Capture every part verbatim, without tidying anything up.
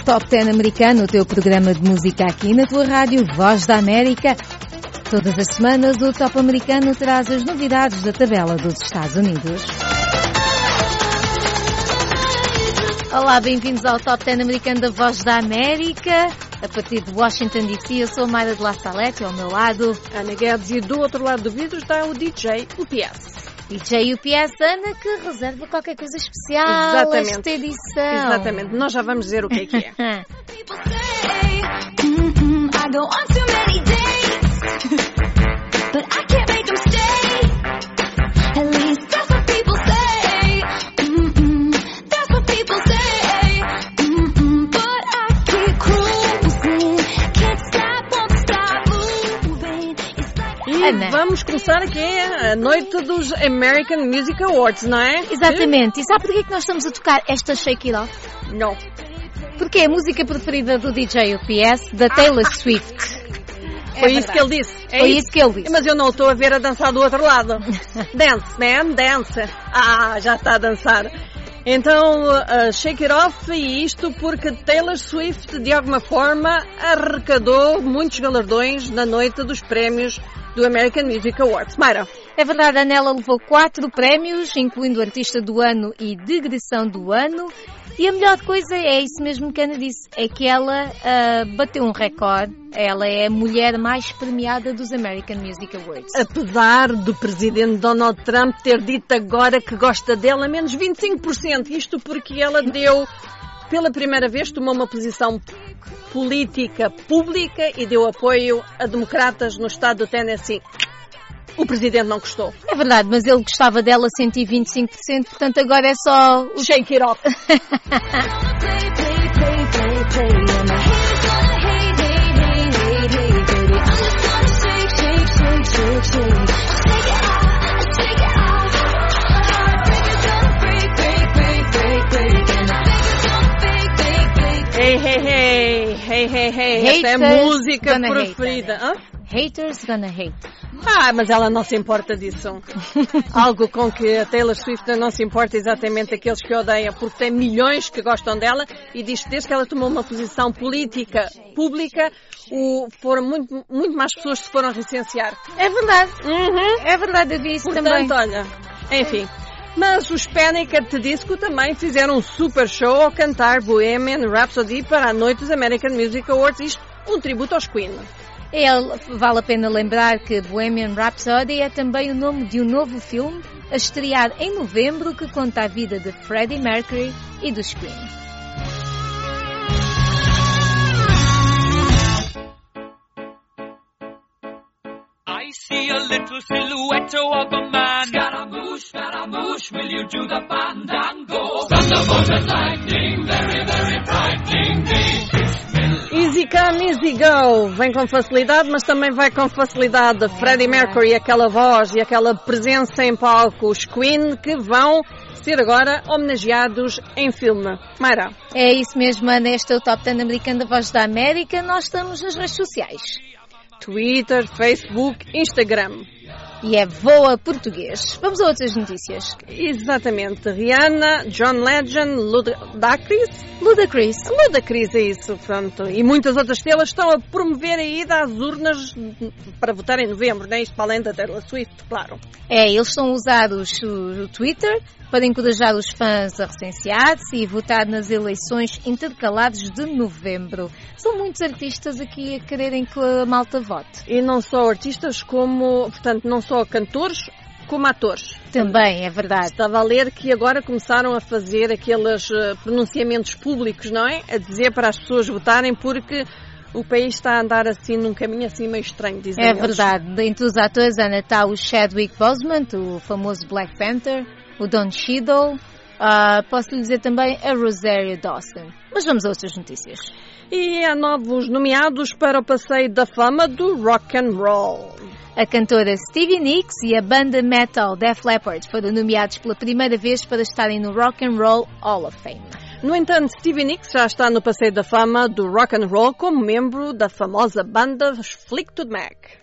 Top dez americano, o teu programa de música aqui na tua rádio Voz da América. Todas as semanas o Top americano traz as novidades da tabela dos Estados Unidos. Olá, bem-vindos ao Top dez americano da Voz da América. A partir de Washington D C, eu sou a Mayra de La Salete, ao meu lado Ana Guedes, e do outro lado do vidro está o D J U P S. D J U P S, Ana, que reserva qualquer coisa especial Exatamente. esta edição. Exatamente, nós já vamos dizer o que é que é. Ana. Vamos começar aqui a noite dos American Music Awards, não é? Exatamente. E sabe porquê que nós estamos a tocar esta Shake It Off? Não. Porque é a música preferida do D J U P S, da Taylor ah. Swift. É Foi verdade. Isso que ele disse. É Foi isso? isso que ele disse. Mas eu não estou a ver a dançar do outro lado. Dance, man, dance. Ah, já está a dançar. Então, uh, Shake It Off, e isto porque Taylor Swift, de alguma forma, arrecadou muitos galardões na noite dos prémios do American Music Awards. Mayra. É verdade, a Anela levou quatro prémios, incluindo Artista do Ano e Digressão do Ano. E a melhor coisa é isso mesmo que a Ana disse, é que ela uh, bateu um recorde. Ela é a mulher mais premiada dos American Music Awards. Apesar do presidente Donald Trump ter dito agora que gosta dela menos vinte e cinco por cento. Isto porque ela deu, pela primeira vez, tomou uma posição política pública e deu apoio a democratas no estado do Tennessee. O presidente não gostou. É verdade, mas ele gostava dela cento e vinte e cinco por cento, portanto agora é só o Shake It Off. Hey, hey, hey, hey, hey, hey, esta é a música preferida. Hate, Haters gonna hate. Ah, mas ela não se importa disso. Algo com que a Taylor Swift não se importa exatamente aqueles que odeiam, porque tem milhões que gostam dela, e diz que desde que ela tomou uma posição política pública, o, foram muito, muito mais pessoas que se foram licenciar. É verdade. Uhum. É verdade, eu vi isso Portanto, também. olha, enfim. Mas os Panic! At the Disco também fizeram um super show ao cantar Bohemian Rhapsody para a noite dos American Music Awards, isto um tributo aos Queen. É, vale a pena lembrar que Bohemian Rhapsody é também o nome de um novo filme a estrear em novembro que conta a vida de Freddie Mercury e dos Queen. I see a little silhouette of a man. Scaramouche, Scaramouche, will you do the fandango? Thunderbolt and lightning, very, very frightening me. Easy come, easy go. Vem com facilidade, mas também vai com facilidade. Freddie Mercury, aquela voz e aquela presença em palco. Os Queen que vão ser agora homenageados em filme. Mayra. É isso mesmo, Ana. Este é o Top dez americano da Voz da América. Nós estamos nas redes sociais. Twitter, Facebook, Instagram. E é Voa Português. Vamos a outras notícias. Exatamente. Rihanna, John Legend, Ludacris. Ludacris. Ludacris, é isso, pronto. E muitas outras estrelas estão a promover a ida às urnas para votar em novembro, não é? Isto para além da Taylor Swift, claro. É, eles estão a usar o, o Twitter para encorajar os fãs a recensear-se e votar nas eleições intercaladas de novembro. São muitos artistas aqui a quererem que a malta vote. E não só artistas como, portanto, não só cantores, como atores. Também, é verdade. Estava a ler que agora começaram a fazer aqueles uh, pronunciamentos públicos, não é? A dizer para as pessoas votarem porque o país está a andar assim num caminho assim meio estranho, dizem É eles. verdade. Entre os atores, Ana, está o Chadwick Boseman, o famoso Black Panther, o Don Cheadle, uh, posso lhe dizer também a Rosario Dawson. Mas vamos a outras notícias. E há novos nomeados para o Passeio da Fama do Rock and Roll. A cantora Stevie Nicks e a banda metal Def Leppard foram nomeados pela primeira vez para estarem no Rock and Roll Hall of Fame. No entanto, Stevie Nicks já está no Passeio da Fama do Rock and Roll como membro da famosa banda Fleetwood Mac.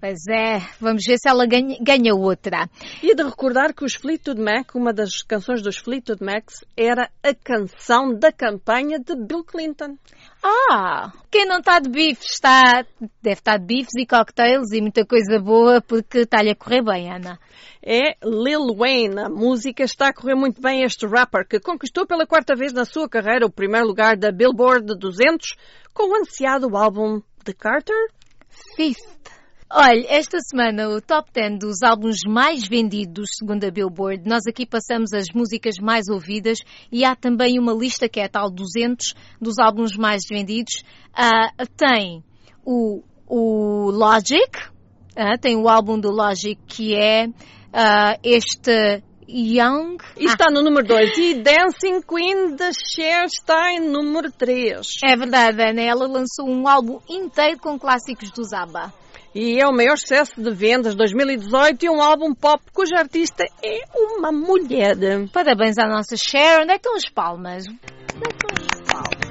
Pois é, vamos ver se ela ganha, ganha outra. E de recordar que os Fleetwood Mac, uma das canções dos Fleetwood Macs, era a canção da campanha de Bill Clinton. Ah, quem não está de bifes está, deve estar de bifes e cocktails e muita coisa boa porque está-lhe a correr bem, Ana. É Lil Wayne. A música está a correr muito bem este rapper que conquistou pela quarta vez na sua carreira o primeiro lugar da Billboard duzentos com o ansiado álbum de Carter. Fifth. Olha, esta semana o top dez dos álbuns mais vendidos, segundo a Billboard, nós aqui passamos as músicas mais ouvidas e há também uma lista que é a tal duzentos dos álbuns mais vendidos. Uh, tem o, o Logic, uh, tem o álbum do Logic que é uh, este Young. E está ah. no número dois. E Dancing Queen da Cher está em número três. É verdade, Ana. Ela lançou um álbum inteiro com clássicos do ABBA. E é o maior sucesso de vendas de dois mil e dezoito e um álbum pop cuja artista é uma mulher. Parabéns à nossa Cher. Onde é que estão as palmas? Onde é que estão as palmas?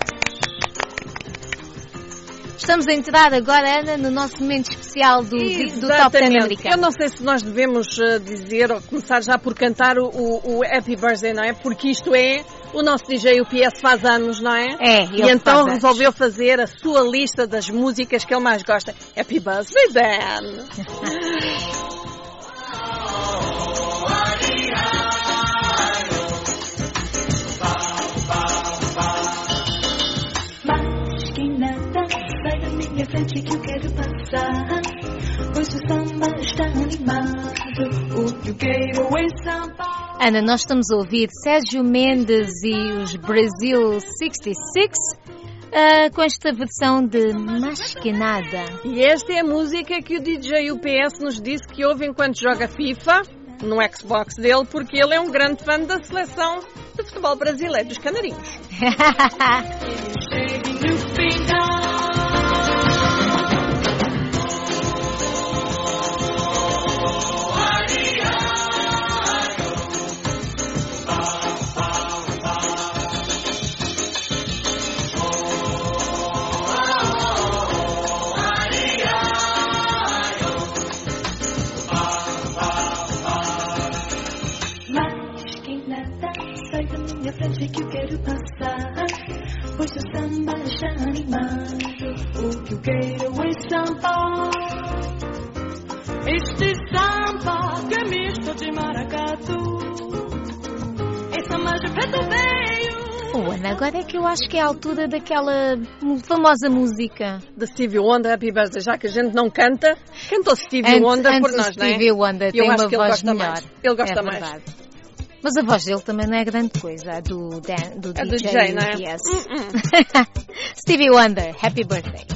Estamos a entrar agora, Ana, no nosso momento especial do, do Top dez americano. Eu não sei se nós devemos dizer, ou começar já por cantar o, o, o Happy Birthday, não é? Porque isto é, o nosso D J U P S faz anos, não é? É, e então resolveu fazer a sua lista das músicas que ele mais gosta. Happy Birthday, Dan! Minha frente que eu quero passar, pois o samba está animado, eu quero esse samba. Ana, nós estamos a ouvir Sérgio Mendes e os Brasil sessenta e seis uh, com esta versão de Masquinada. E esta é a música que o D J U P S nos disse que ouve enquanto joga FIFA no Xbox dele, porque ele é um grande fã da seleção de futebol brasileiro dos Canarinhos. Que eu quero passar, pois o samba está animado. O que eu quero é samba, este samba que é misto de maracatu, é samba de preto veio. Oh, Ana, agora é que eu acho que é a altura daquela famosa música de Stevie Wonder, Happy Birthday, já que a gente não canta, cantou Stevie antes, Wonder antes por nós, não é? Stevie Wonder tem uma voz melhor. Mais. Ele gosta é mais. Verdade. Mas a voz dele também não é grande coisa, a do, Dan, do a D J, do D J, não é? Yes. Uh-uh. Stevie Wonder, Happy Birthday.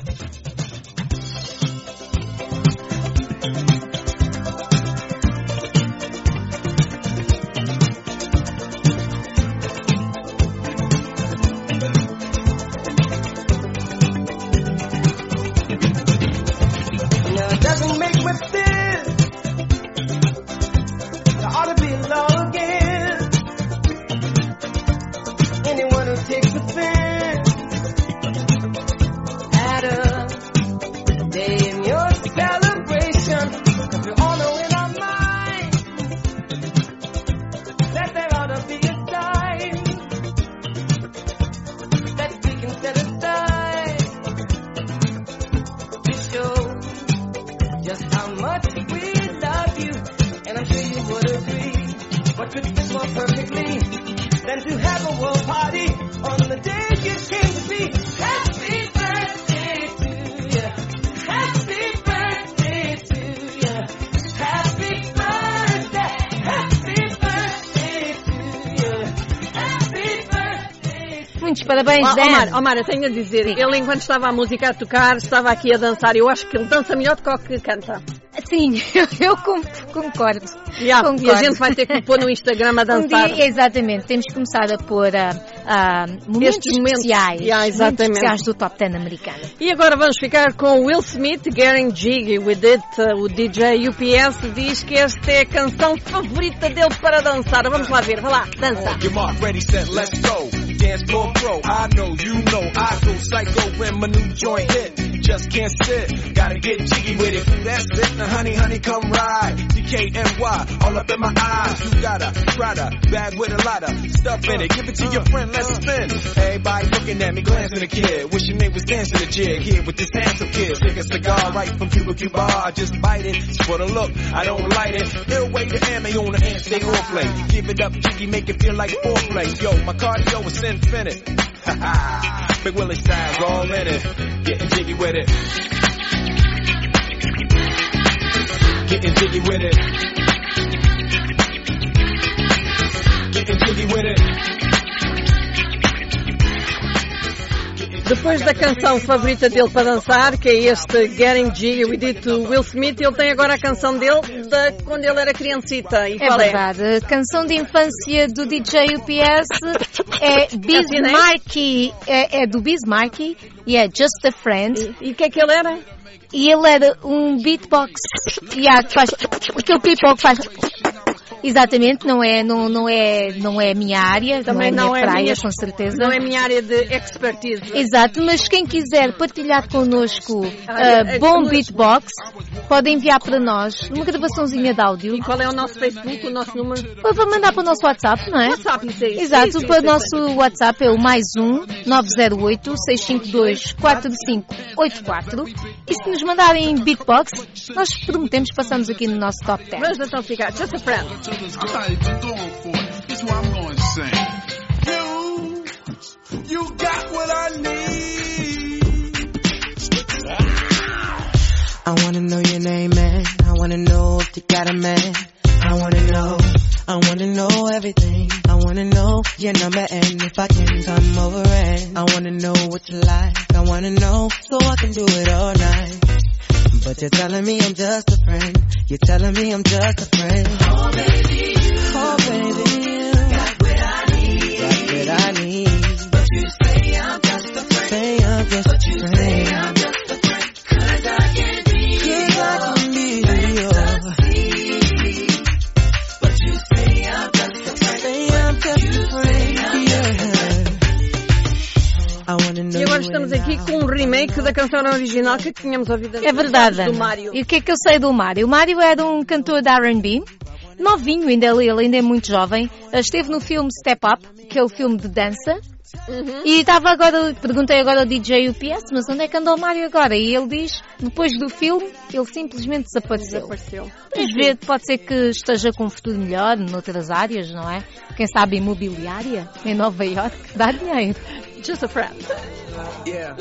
Muitos parabéns, oh, Dan. Omar, Omar, eu tenho a dizer, sim. Ele enquanto estava a música a tocar, estava aqui a dançar. Eu acho que ele dança melhor do que o que canta. Sim, eu, eu concordo. Yeah, concordo. E a gente vai ter que pôr no Instagram a dançar. Um dia, exatamente, temos que começar a pôr uh, uh, momentos Estes momentos especiais, yeah, momentos especiais do Top dez americano. E agora vamos ficar com Will Smith, Getting Jiggy With It. O D J U P S diz que esta é a canção favorita dele para dançar. Vamos lá ver, vai lá, dança. Dance floor pro, I know, you know, I go psycho when my new joint hit. just can't sit. Gotta get jiggy with it. That's it. Now honey, honey, come ride. D K N Y, all up in my eyes. You got a Prada bag with a lot of stuff in it. Give it to your friend, let's spin. Everybody looking at me, glancing at the kid. Wishing they was dancing a jig here with this handsome kid. Take a cigar right from Cuba Cuba. I just bite it. It's for the look, I don't light it. Ill way to ammo on the hand, stay on play. Give it up, jiggy, make it feel like foreplay. Yo, my cardio is infinite. Ha ha. Big Willie style's all in it. Getting jiggy with it. Getting jiggy with it. Getting jiggy with it. Depois da canção favorita dele para dançar, que é este Getting Jiggy with It, do Will Smith, ele tem agora a canção dele de quando ele era criancita. E é qual verdade. É? A canção de infância do D J U P S é Bismarcky. É, é do Bismarcky e é Just a Friend. E o que é que ele era? E ele era um beatbox. Yeah, que faz, aquele beatbox faz... Exatamente, não é, não, não é, não é a minha área, também não é a minha não praia, é minha, com certeza. Não é a minha área de expertise. Exato, mas quem quiser partilhar connosco uh, bom beatbox, pode enviar para nós uma gravaçãozinha de áudio. E qual é o nosso Facebook, o nosso número? Para mandar para o nosso WhatsApp, não é? WhatsApp, isso é isso. Exato, sim, sim, para o sim, nosso sim. WhatsApp é o mais um nove zero oito, seis cinco dois, quatro cinco oito quatro. E se nos mandarem beatbox, nós prometemos que passamos aqui no nosso top dez. Vamos então ficar, Just a Friend. I'm not even going for it. This is what I'm going to sing. You, you got what I need. I wanna know your name, man. I wanna know if you got a man. I wanna know, I wanna know everything. I wanna know your number and if I can come over and I wanna know what you like. I wanna know so I can do it all night. But you're telling me I'm just a friend. You're telling me I'm just a friend. Oh baby, oh baby, you got what I need. Got what I need. But you say I'm just a friend. Say I'm just but a friend. Say I'm just a friend. 'Cause I can be, 'cause I can be yours. But you say I'm just a friend. Say I'm just a friend. Yeah. E agora estamos aqui com um remake da canção original que tínhamos ouvido antes. É verdade. Do Mário. E o que é que eu sei do Mário? O Mário era um cantor de R and B, novinho ainda, ele ainda é muito jovem. Esteve no filme Step Up, que é o filme de dança. Uhum. E estava agora, perguntei agora ao D J U P S, mas onde é que andou o Mário agora? E ele diz, depois do filme, ele simplesmente desapareceu. Desapareceu. Vamos ver, pode ser que esteja com um futuro melhor noutras áreas, não é? Quem sabe imobiliária, em Nova York, dá dinheiro. Just a friend. Yeah.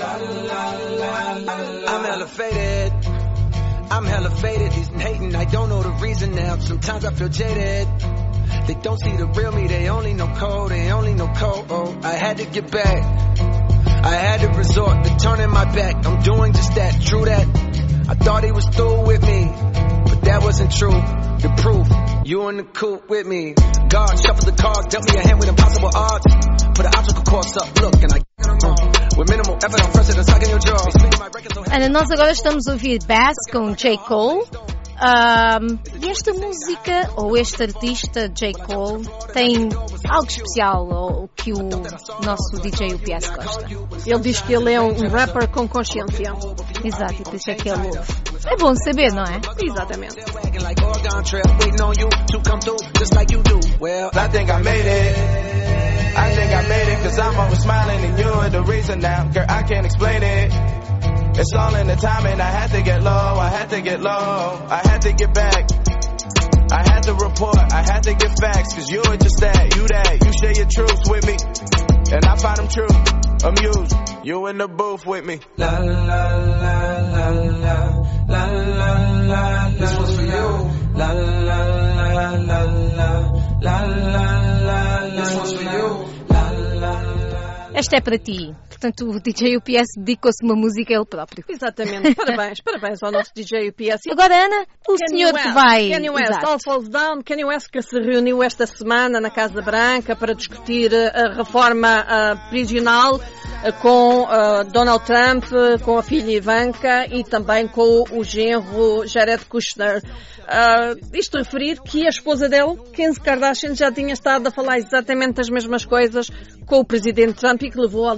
I'm elevated. I'm hella faded. He's hating. I don't know the reason now. Sometimes I feel jaded. They don't see the real me. They only know cold. They only know cold. Oh, I had to get back. I had to resort to turning my back. I'm doing just that. True that. I thought he was through with me, but that wasn't true. The proof, you in the coop with me. God shuffled the cards, dealt me a hand with impossible odds. Put an obstacle course up, look, and I uh, with minimal effort, I'm pressing and sucking your jaw. Ana, nós agora estamos a ouvir Bass com J. Cole. Um, e esta música, ou este artista, J. Cole, tem algo especial ou, que o nosso D J U P S gosta. Ele diz que ele é um rapper com consciência. Exato, e por isso é que ele ouve. É bom saber, não é? Exatamente. Well, I think I made it. I think I made it, cause I'm always smiling and you're the reason now. Girl, I can't explain it. It's all in the timing. I had to get low, I had to get low, I had to get back. I had to report, I had to get facts, cause you were just that, you that, you share your truths with me, and I find them true, amused, you in the booth with me. La la la la la, la la la, this one's for you. La la la la la la, la la la, this one's for you. La la la. Esta é para ti. Portanto, o D J U P S dedicou-se uma música a ele próprio. Exatamente. Parabéns, parabéns ao nosso D J U P S. Agora, Ana, o Kanye senhor West, que vai... Kanye West, Exato. All Falls Down. Kanye West que se reuniu esta semana na Casa Branca para discutir a reforma uh, prisional uh, com uh, Donald Trump, uh, com a filha Ivanka e também com o genro Jared Kushner. Uh, isto referir que a esposa dele, Kim Kardashian, já tinha estado a falar exatamente as mesmas coisas com o presidente Trump e que levou à libertação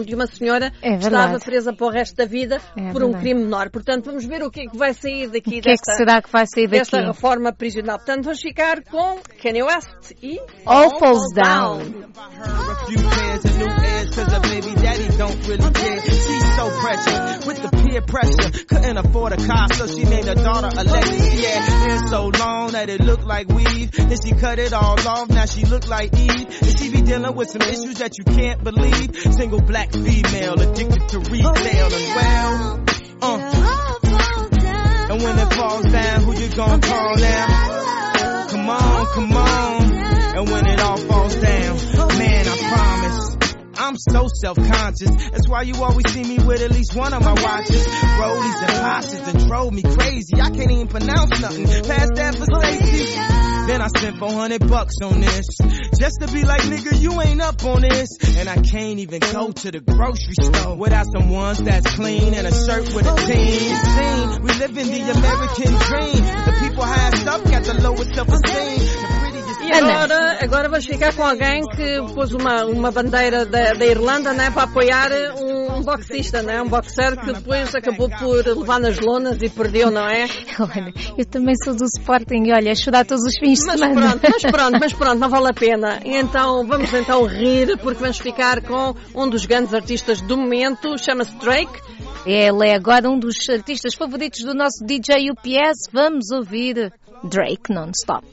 de uma senhora É que estava verdade. presa para o resto da vida É por um verdade. crime menor. Portanto, vamos ver o que é que vai sair daqui O que é que desta, será que vai sair desta daqui? reforma prisional. Portanto, vamos ficar com Kanye West e All Falls Down. A few pairs of new ears cause the baby daddy don't really care. She's so precious with the peer pressure. Couldn't afford a car so she named her daughter Alexis. Yeah, hair so long that it looked like weave. Then she cut it all off, now she look like Eve. And she be dealing with some issues that you can't believe. Single black female addicted to retail and well. Uh. And when it falls down, who you gonna call now? Come on, come on. And when it all falls down, man, I promise I'm so self-conscious. That's why you always see me with at least one of my watches. Rollies and Porsches that drove me crazy. I can't even pronounce nothing past that for Stacy. Then I spent four hundred bucks on this, just to be like, nigga, you ain't up on this. And I can't even go to the grocery store without some ones that's clean and a shirt with a team. See, we live in the American dream. The people high stuff got the lowest self-esteem. The prettiest. E agora, agora vamos ficar com alguém que pôs uma, uma bandeira da, da Irlanda, né, para apoiar um, um boxista, né, um boxer que depois acabou por levar nas lonas e perdeu, não é? Olha, eu também sou do Sporting e olha, chorar todos os fins de Mas semana. pronto, mas pronto, mas pronto, não vale a pena. E então, vamos então rir, porque vamos ficar com um dos grandes artistas do momento, chama-se Drake. Ele é agora um dos artistas favoritos do nosso D J U P S. Vamos ouvir Drake non-stop.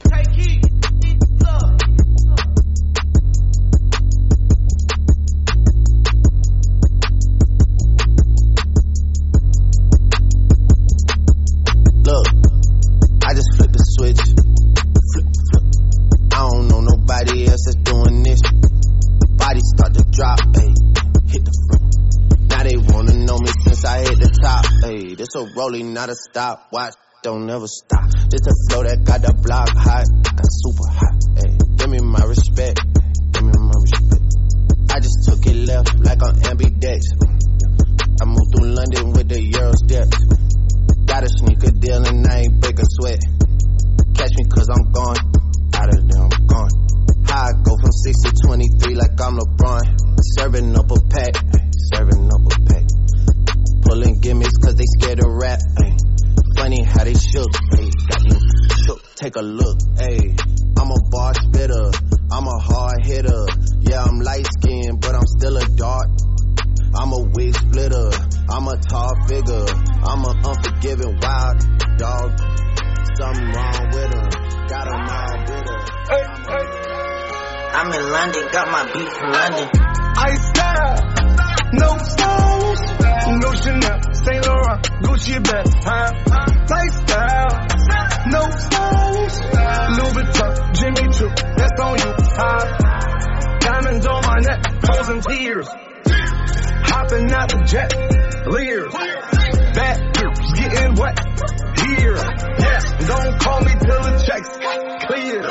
Look, I just flipped the switch. Flip, flip. I don't know nobody else that's doing this. Body start to drop, ayy. Hit the front. Now they wanna know me since I hit the top, ayy. This a rolling, not a stop. Watch, don't never stop. Just a flow that got the block hot, got super hot, ayy. Give me my respect, give me my respect. I just took it left like on ambidex. I moved through London with the Euro steps. Got a sneaker deal and I ain't break a sweat. Catch me cause I'm gone, out of there I'm gone. How I go from six to twenty-three like I'm LeBron. Serving up a pack, serving up a pack. Pulling gimmicks cause they scared to rap, ay. Funny how they shook, ay. Got me shook, take a look, ay. I'm a bar spitter, I'm a hard hitter. Yeah, I'm light skinned but I'm still a dart. I'm a wig splitter, I'm a tall figure. I'm an unforgiving wild dog. Something wrong with her, got them all bitter. Hey, hey. I'm in London, got my beat from London. Ice style, no stylish, no Chanel, Saint Laurent, Gucci bag, huh? Lifestyle, no stylish, Louis Vuitton, Jimmy Choo, that's on you, huh? Diamonds on my neck, causing tears. Hopping out the jet, leers. Bad girls getting wet here. Yes, don't call me till the check's clear.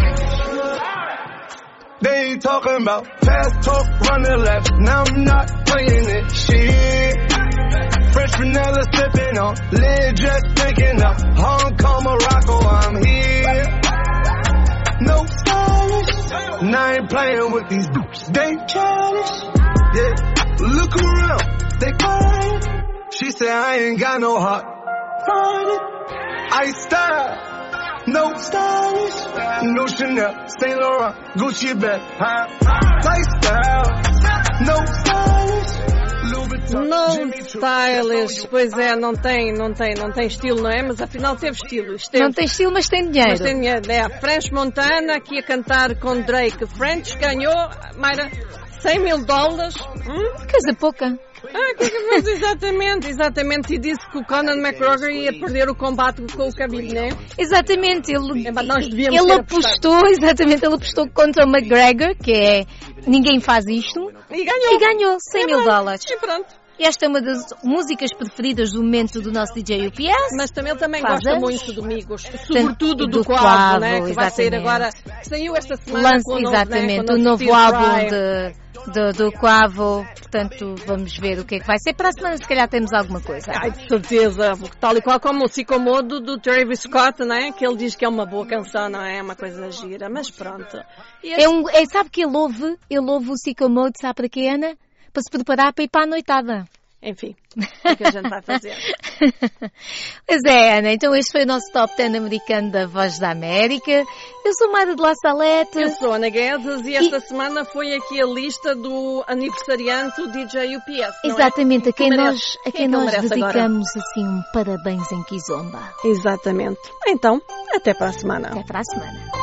They ain't talking about fast talk, running left. Now I'm not playing it. Shit. Fresh vanilla sipping on, lid just thinking of Hong Kong, Morocco. I'm here. No stylish. And I ain't playing with these boots. They childish. Yeah. Look around, they quiet. She said I ain't got no heart. Find it. I style, no stylish, no Chanel, Saint Laurent, Gucci bag, huh? Lifestyle, no stylish, Louis Vuitton, No Jimmy Choo. stylish, pois é, não tem, não tem, não tem estilo, não é? Mas afinal teve estilo. Esteve, Não tem estilo, mas tem dinheiro. mas tem dinheiro. É a French Montana aqui a cantar com Drake. French ganhou, Mayra, cem mil dólares. Hum? Coisa pouca. Ah, que mas exatamente, exatamente. E disse que o Conor McGregor ia perder o combate com o Khabib, não é? Exatamente, ele, É, mas nós devíamos ele ter apostou, exatamente, ele apostou contra o McGregor, que é ninguém faz isto, E ganhou. e ganhou cem mil dólares. E pronto. E esta é uma das músicas preferidas do momento do nosso D J U P S. Mas também ele também Faz gosta anos. muito de Amigos, sobretudo do, do Quavo, Quavo, né? Que vai sair exatamente. agora. Saiu esta semana Lance, com o novo, exatamente, né? Com o novo Feel álbum Fry. de, do, do Quavo. Portanto, vamos ver o que é que vai ser. Para a semana, se calhar, temos alguma coisa. Ai, de certeza, tal e qual como o Sycomodo do Travis Scott, né? Que ele diz que é uma boa canção, não é? É uma coisa gira, mas pronto. E É um, é, sabe que ele ouve, ele ouve o Sycamore, sabe para quê, Ana? para se preparar para ir para a noitada. Enfim, o que é que a gente vai fazer? Pois é, Ana, então este foi o nosso Top dez americano da Voz da América. Eu sou Mara de La Salete. Eu sou Ana Guedes e esta e... semana foi aqui a lista do aniversariante do D J U P S. Exatamente, é? a quem, que nós, merece, a quem quem nós que dedicamos agora? assim um parabéns em Kizomba. Exatamente. Então, até para a semana. Até para a semana.